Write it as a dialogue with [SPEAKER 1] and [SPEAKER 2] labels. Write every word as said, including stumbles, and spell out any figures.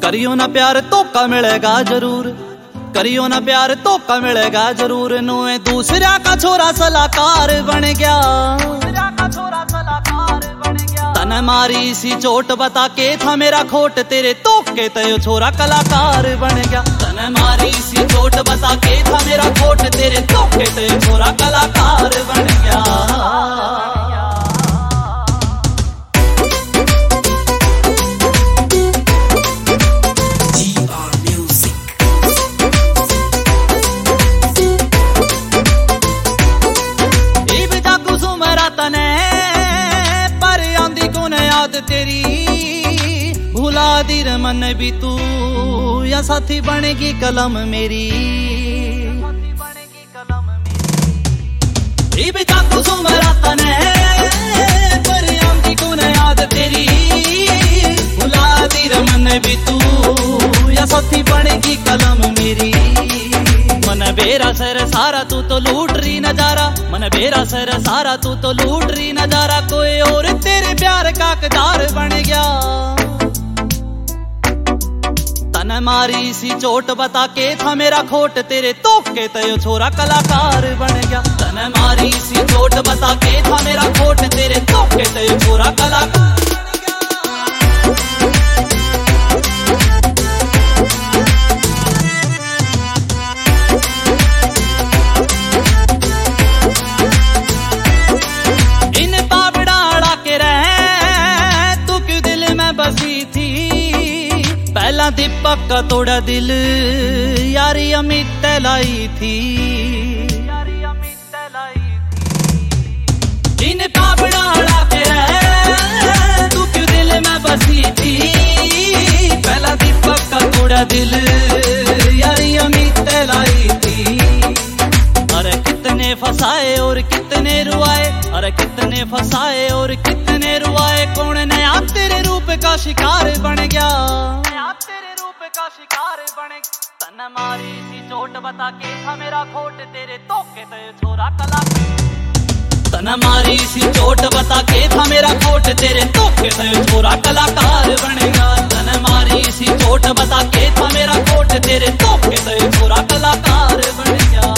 [SPEAKER 1] करियो ना प्यार धोखा मिलेगा जरूर, करियो ना प्यार धोखा मिलेगा जरूर। नोए दूसरा का छोरा सलाहकार बन गया, तने मारी सी चोट बता के था मेरा खोट, तेरे धोखे ते छोरा कलाकार बन गया। तने मारी सी चोट बता के था मेरा खोट, तेरे धोखे ते छोरा कलाकार बन गया। तेरी भुला दी रमन भी तू, या साथी बनेगी कलम मेरी। याद तेरी भुला दी रमन भी तू, या साथी बनेगी कलम मेरी। मन बेरा सर सारा तू तो लूट रही नजारा, मन बेरा सर सारा तू तो लूट रही नजारा। कोई और तेरे प्यार का हकदार बन गया, तने मारी सी चोट बता के था मेरा खोट, तेरे धोखे ते छोरा कलाकार बन गया। तने मारी सी चोट बता के था मेरा खोट, तेरे धोखे ते छोरा कलाकार। पहला दीपक का तोड़ा दिल यारी अमित लाई थी, इन पापड़ा अड़ाते रहे तू क्यों दिल में बसी थी। पहला दीपक का तोड़ा दिल यारी अमित लाई थी। अरे कितने फसाए और कितने रुआए, अरे कितने फसाए और कितने रुआए। कौन नया तेरे रूप का शिकार बन गया, तेरे रूप का शिकार बने। तन मारी सी चोट बता के था मेरा खोट, तेरे धोखे ते छोरा कलाकार। तन मारी सी चोट बता के था मेरा खोट, तेरे धोखे ते छोरा कलाकार बनेगा। तन मारी सी चोट बता के था मेरा खोट, तेरे धोखे ते छोरा कलाकार बन गया।